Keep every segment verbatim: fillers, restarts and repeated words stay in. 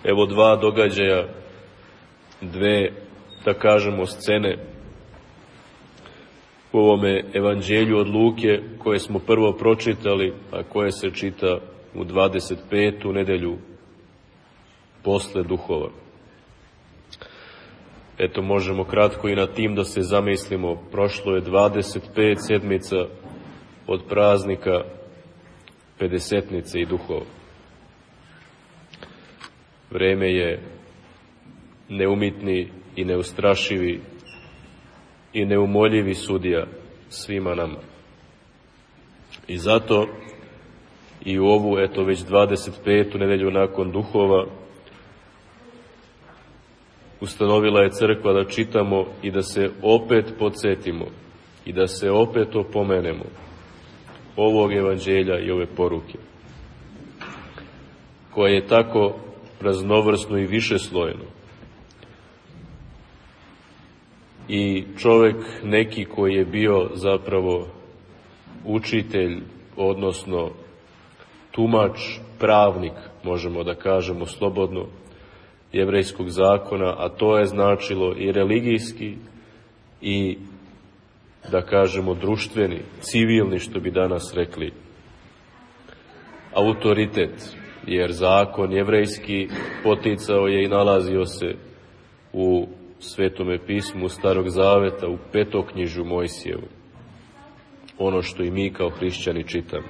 evo dva događaja, dve, da kažemo, scene u ovome evanđelju od Luke, koje smo prvo pročitali, a koje se čita u dvadeset petu nedelju posle duhova. Eto, možemo kratko i na tim da se zamislimo. Prošlo je dvadeset pet sedmica od praznika Pedesetnice i duhova. Vreme je neumitni i neustrašivi i neumoljivi sudija svima nama. I zato i u ovu, eto, već dvadeset petu nedelju nakon duhova ustanovila je crkva da čitamo i da se opet podsjetimo i da se opet opomenemo ovog evanđelja i ove poruke, koje je tako raznovrsno i višeslojno. I čovek neki koji je bio zapravo učitelj, odnosno tumač, pravnik, možemo da kažemo slobodno, jevrejskog zakona, a to je značilo i religijski i, da kažemo, društveni, civilni, što bi danas rekli, autoritet, jer zakon jevrejski poticao je i nalazio se u Svetome pismu Starog zaveta, u Petoknjižju Mojsijevu, ono što i mi kao hrišćani čitamo.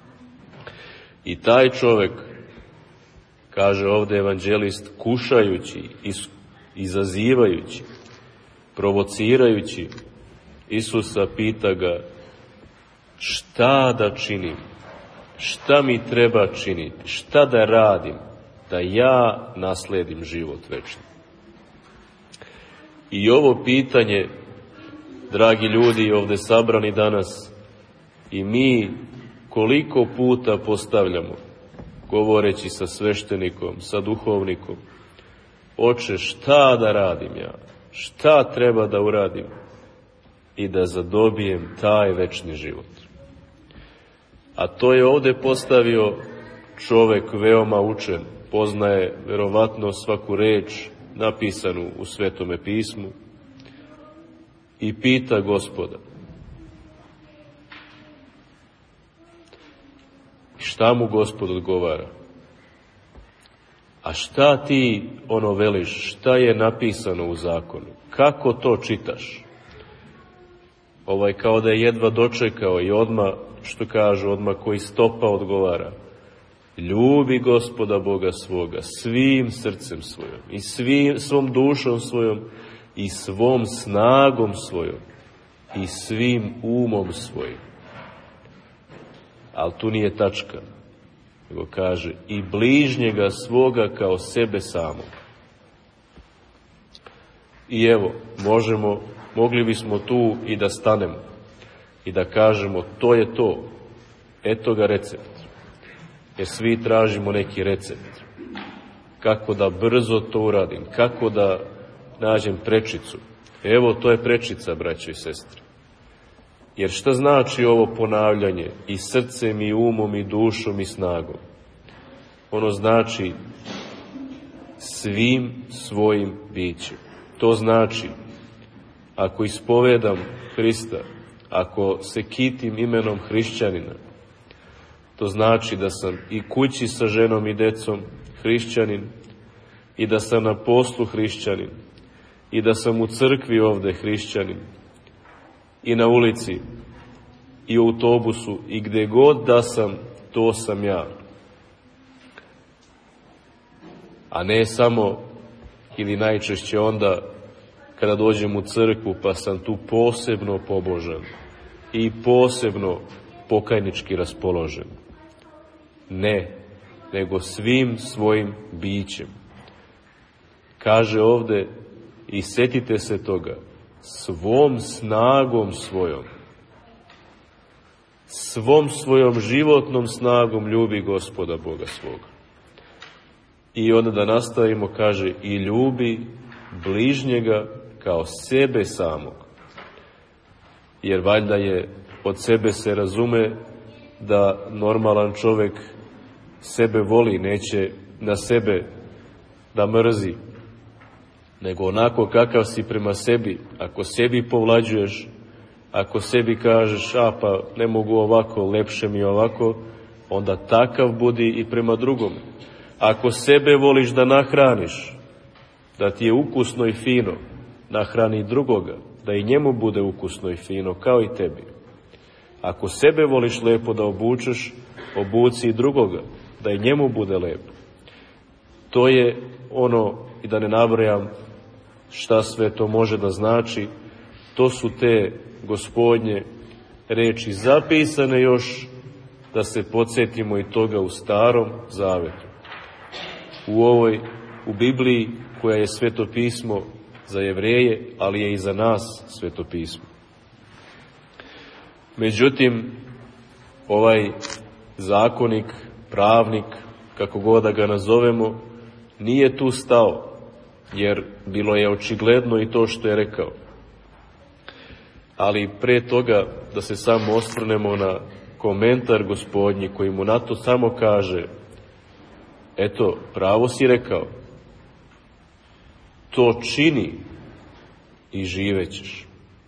I taj čovek, kaže ovde evanđelist, kušajući, izazivajući, provocirajući Isusa, pita ga: šta da činim, šta mi treba činiti, šta da radim da ja nasledim život večni. I ovo pitanje, dragi ljudi ovde sabrani danas, i mi koliko puta postavljamo, govoreći sa sveštenikom, sa duhovnikom: Oče, šta da radim ja, šta treba da uradim i da zadobijem taj večni život. A to je ovde postavio čovek veoma učen, poznaje verovatno svaku reč napisanu u Svetome pismu, i pita Gospoda. Šta mu Gospod odgovara? A šta ti ono veliš, šta je napisano u zakonu? Kako to čitaš? Ovaj kao da je jedva dočekao i odmah, što kažu, odmah koji stopa odgovara: ljubi Gospoda Boga svoga svim srcem svojom i svim, svom dušom svojom i svom snagom svojom i svim umom svojim. Ali tu nije tačka, nego kaže: i bližnjega svoga kao sebe samog. I evo, možemo, mogli bismo tu i da stanemo i da kažemo: to je to, eto ga recept. Jer svi tražimo neki recept. Kako da brzo to uradim, kako da nađem prečicu. Evo, to je prečica, braćo i sestre. Jer šta znači ovo ponavljanje i srcem i umom i dušom i snagom? Ono znači svim svojim bićem. To znači, ako ispovedam Hrista, ako se kitim imenom hrišćanina, to znači da sam i kući sa ženom i decom hrišćanin, i da sam na poslu hrišćanin, i da sam u crkvi ovde hrišćanin, i na ulici, i u autobusu, i gde god da sam, to sam ja. A ne samo, ili najčešće onda, kada dođem u crkvu, pa sam tu posebno pobožan i posebno pokajnički raspoložen. Ne, nego svim svojim bićem. Kaže ovde: i setite se toga, svom snagom svojom, svom svojom životnom snagom ljubi Gospoda Boga svoga. I onda da nastavimo, kaže: i ljubi bližnjega kao sebe samog. Jer valjda je, od sebe se razume da normalan čovek sebe voli, neće na sebe da mrzi, nego onako kakav si prema sebi. Ako sebi povlađuješ, ako sebi kažeš, a pa ne mogu ovako, lepše mi ovako, onda takav budi i prema drugom. Ako sebe voliš da nahraniš, da ti je ukusno i fino, nahrani drugoga, da i njemu bude ukusno i fino, kao i tebi. Ako sebe voliš lepo da obučeš, obuci i drugoga, da i njemu bude lepo. To je ono, i da ne nabrajam šta sve to može da znači, to su te Gospodnje reči zapisane još, da se podsjetimo i toga u Starom Zavetu. U ovoj, u Bibliji, koja je Sveto pismo za Jevreje, ali je i za nas Sveto pismo. Međutim, ovaj zakonik, pravnik, kako god da ga nazovemo, nije tu stao, jer bilo je očigledno i to što je rekao. Ali pre toga da se samo osvrnemo na komentar Gospodnji, koji mu na to samo kaže: eto, pravo si rekao, to čini i živećeš.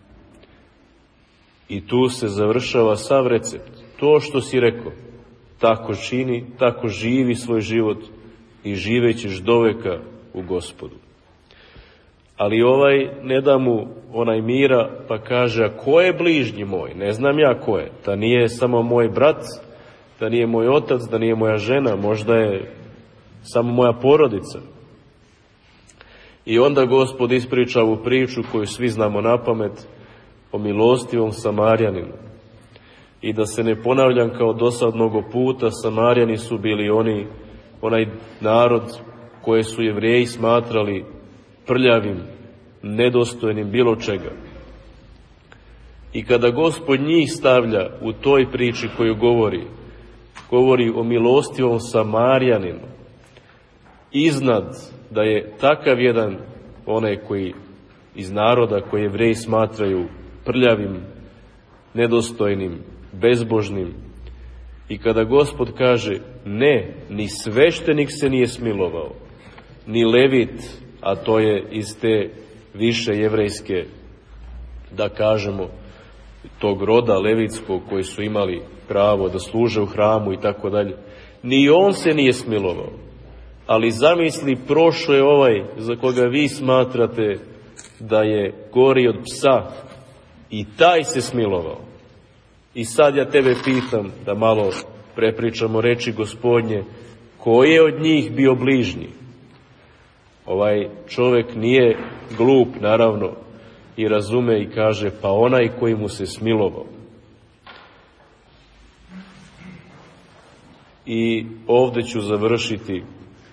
I tu se završava sav recept. To što si rekao, tako čini, tako živi svoj život i živećeš doveka u Gospodu. Ali ovaj ne da mu onaj mira, pa kaže: a ko je bližnji moj? Ne znam ja ko je. Da nije samo moj brat, da nije moj otac, da nije moja žena, možda je samo moja porodica. I onda Gospod ispriča ovu priču koju svi znamo napamet o milostivom Samarjaninu. I da se ne ponavljam kao do sad mnogo puta, Samarjani su bili oni, onaj narod koje su Jevreji smatrali prljavim, nedostojnim bilo čega. I kada Gospod njih stavlja u toj priči koju govori, govori o milostivom Samarjaninu, iznad da je takav jedan onaj koji iz naroda koji Jevreji smatraju prljavim, nedostojnim, bezbožnim, i kada Gospod kaže: ne, ni sveštenik se nije smilovao, ni levit, a to je iz te više jevrejske, da kažemo, tog roda levitskog koji su imali pravo da služe u hramu i tako dalje, ni on se nije smilovao. Ali zamisli, prošao je ovaj za koga vi smatrate da je gori od psa, i taj se smilovao. I sad ja tebe pitam, da malo prepričamo reči Gospodnje, ko je od njih bio bližnji? Ovaj čovek nije glup, naravno, i razume i kaže: pa onaj koji mu se smilovao. I ovde ću završiti.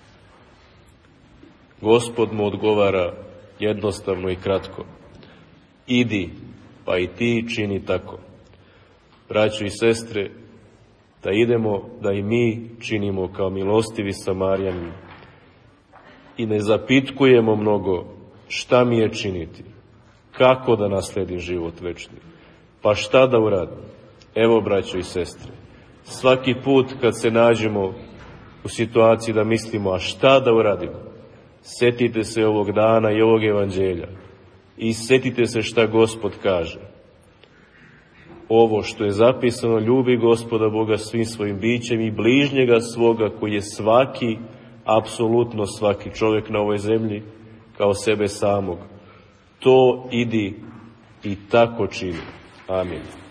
Gospod mu odgovara jednostavno i kratko: idi, pa i ti čini tako. Braćo i sestre, da idemo, da i mi činimo kao milostivi Samarjani i ne zapitkujemo mnogo šta mi je činiti, kako da nasledim život večni, pa šta da uradim. Evo, braćo i sestre, svaki put kad se nađemo u situaciji da mislimo: a šta da uradimo, setite se ovog dana i ovog evanđelja i setite se šta Gospod kaže. Ovo što je zapisano: ljubi Gospoda Boga svim svojim bićem i bližnjega svoga, koji je svaki, apsolutno svaki čovjek na ovoj zemlji, kao sebe samog. To idi i tako čini. Amin.